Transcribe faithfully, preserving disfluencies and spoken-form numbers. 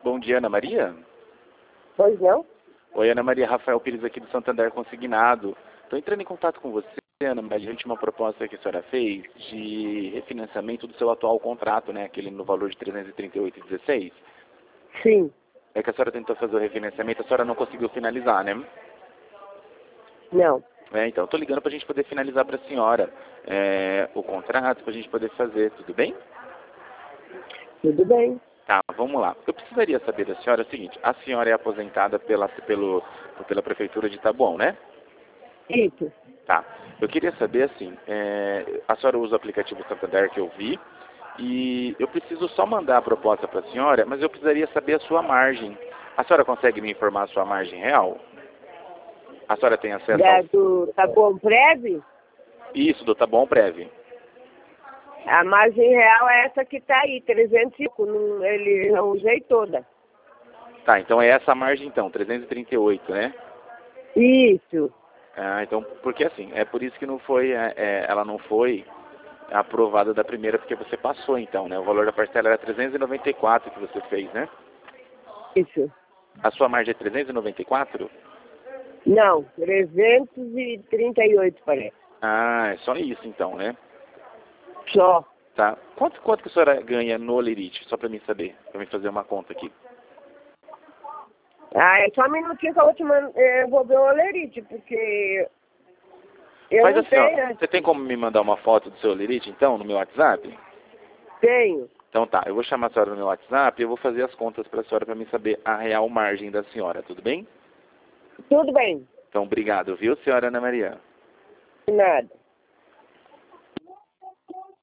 Bom dia, Ana Maria. Pois não? Oi, Ana Maria, Rafael Pires aqui do Santander Consignado. Estou entrando em contato com você, Ana Maria, diante de uma proposta que a senhora fez de refinanciamento do seu atual contrato, né? Aquele no valor de trezentos e trinta e oito vírgula dezesseis. Sim. É que a senhora tentou fazer o refinanciamento, a senhora não conseguiu finalizar, né? Não. É, então, estou ligando para a gente poder finalizar para a senhora é, o contrato, para a gente poder fazer, tudo bem? Tudo bem. Tá, vamos lá. Eu precisaria saber da senhora o seguinte, a senhora é aposentada pela, pelo, pela Prefeitura de Taboão, né? Isso. Tá. Eu queria saber, assim, é, a senhora usa o aplicativo Santander que eu vi, e eu preciso só mandar a proposta para a senhora, mas eu precisaria saber a sua margem. A senhora consegue me informar a sua margem real? A senhora tem acesso Da, ao... do Tá Bom Prev, Isso, do Tá Bom Prev. a margem real é essa que está aí, trezentos e cinco. Não, ele não usei toda. Tá, então é essa a margem então, trezentos e trinta e oito, né? Isso. Ah, então, porque assim, é por isso que não foi, é, é, ela não foi aprovada da primeira, porque você passou então, né? O valor da parcela era trezentos e noventa e quatro que você fez, né? Isso. A sua margem é trezentos e noventa e quatro? Não, trezentos e trinta e oito parece. Ah, é só isso então, né? Só. Tá. Quanto, quanto que a senhora ganha no Lerite? Só pra mim saber, pra mim fazer uma conta aqui. Ah, é só um minutinho que eu vou te mandar. Eu vou ver o Olerite, porque eu Mas não assim, ó, tenho. você tem como me mandar uma foto do seu Lerite então, no meu WhatsApp? Tenho. Então tá, eu vou chamar a senhora no meu WhatsApp e eu vou fazer as contas pra senhora pra mim saber a real margem da senhora, tudo bem? Tudo bem. Então, obrigado, viu, senhora Ana Maria? Nada.